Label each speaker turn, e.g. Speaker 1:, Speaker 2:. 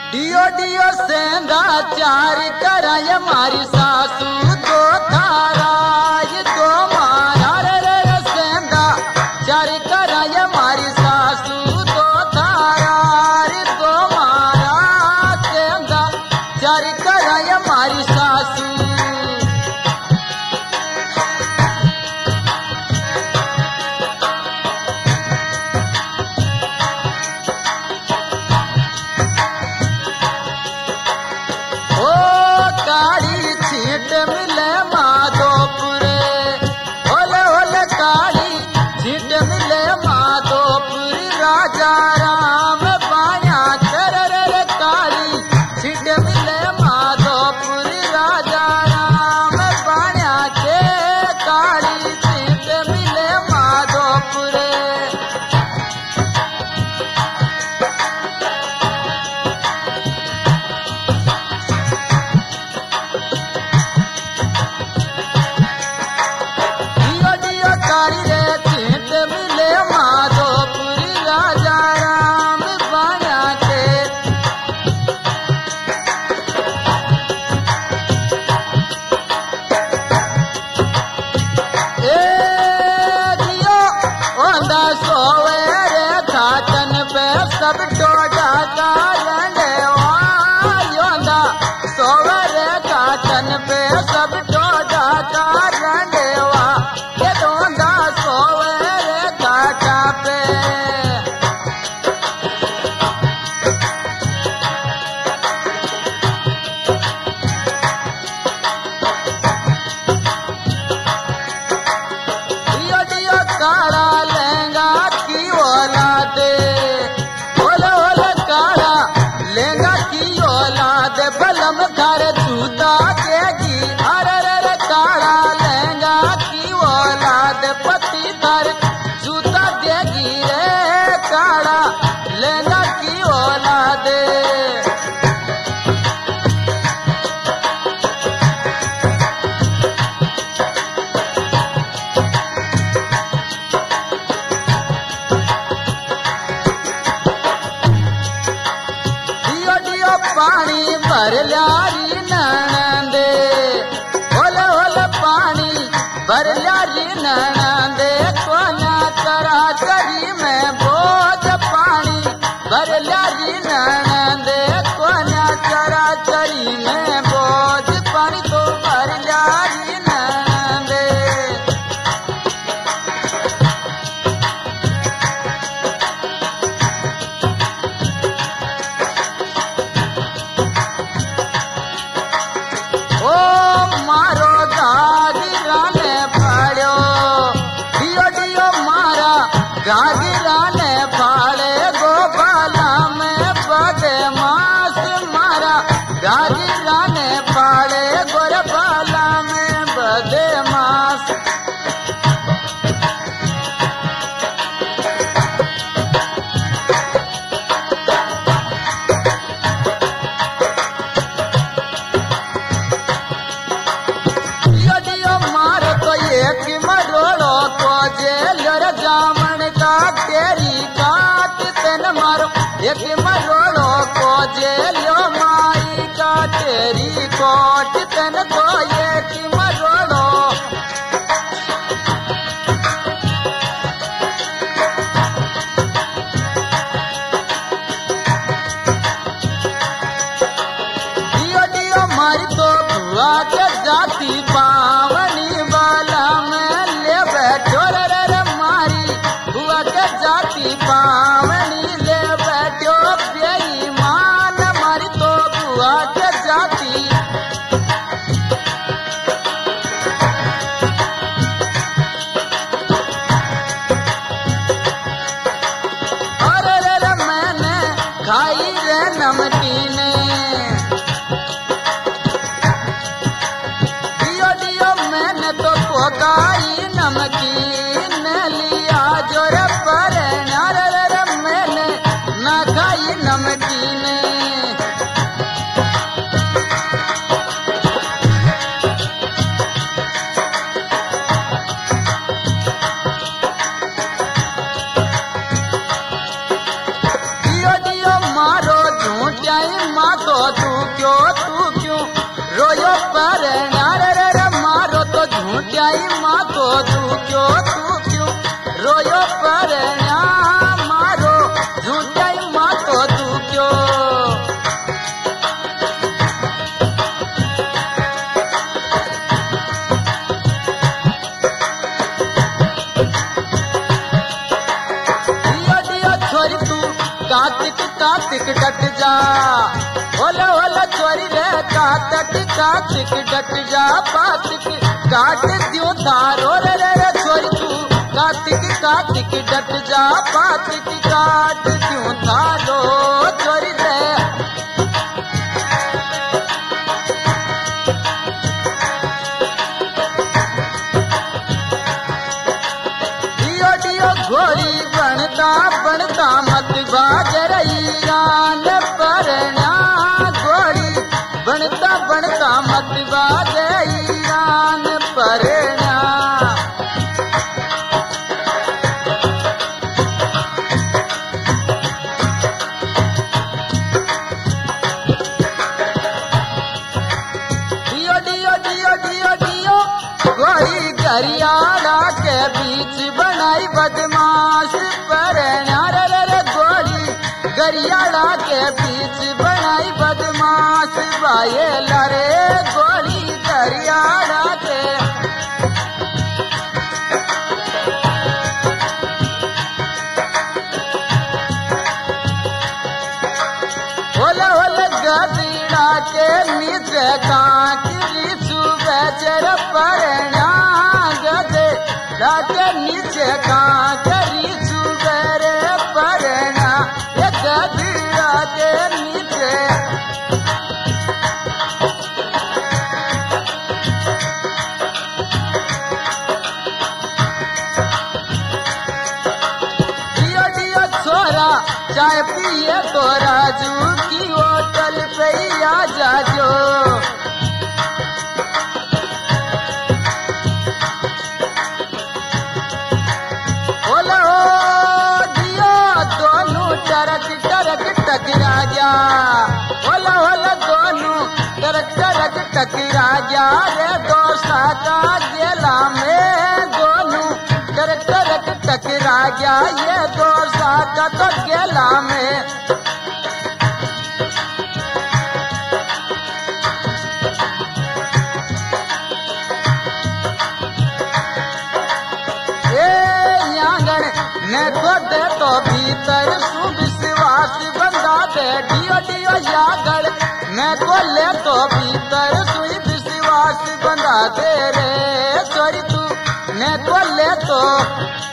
Speaker 1: Deo deo सेंधा चार कराय मारी सासू दो थारा ये दो मारा रे सेंधा चार कराय मारी सासू दो थारा रे दो मारा सेंधा चार कराय मारी सासू मिले माधोपुरे ओले ओले काली झीट मिले माधोपुरी राजा राम पाया कर काली झीट मिले माधोपुरी राजा राम पाया के काली झीट मिले माधोपुरे सब टोडा का रंडवा योंदा सोवर काटन पे सब टोडा का रंडवा ये दोंदा सोवर काटा पे डियो डियो काला लहंगा की ओला दे बलम घर जूता देगी अरे काला लहंगा की औलाद पति घर जूता देगी रे काला लहंगा की औलाद पानी भर ल्यारी ननंदे ओले ओले पानी भर ल्यारी ननंदे कोना करा करी में बोझ पानी भर ल्यारी ननंदे कोना करा करी में बोझ पानी तो भर ल्यारी ननंदे मारो गागिरा ने फाड़ो डियो डियो मारा गागिरा ने फाड़े गोपाला में बदे मास मारा गागिरा ने फाड़े गोरपाला में बदे मास मरोड़ो को जेलर जामन का तेरी काट तन मारो एक मरोड़ो को जेलो माई का तेरी कोट तन को एक मरोड़ो डियो डियो मारी तो बुआ के जाती पावनी वाला में ले बैठो रे मारी बुआ के जाती पावनी ले बैठो बेईमान मारी कातिक डट जा, ओला चोरी रे कातिक डट जा, पातिक काट दियो धारो रे छोरी तू कातिक डट जा, पातिक काट दियो धारो छोरी रे। घोड़ी बनता मत बाजरियान परना, घोड़ी बनता मत बाजरियान परना। दियो घोड़ी गरियाड़ा के बीच बनाई बदमाश परना रे घोड़ी गरियाड़ा के बीच बनाई बदमाश बाये लरे घोड़ी गरियाड़ा के। ओला गदीड़ा के नीचे कांकरी सुबेचर परना, गदीड़ा के नीचे कांकरी सुबेर परना, ये गदीड़ा के नीचे। दियो छोरा चाय पिए तो राजू की होटल पे आ जाजो। ओला दियो दोनों टरक टकरा गया, ओला दोनों टरक टकरा गया रे दोसा का गेला में, दोनों टरक टकरा गया ये दोसा का तो गेला में। मैं को दे तो भीतर सुविश्वास बंदा दे, दियो यागड़ मैं को ले तो भीतर सुई विश्वास बंदा दे रे छोरी तू, मैं को ले तो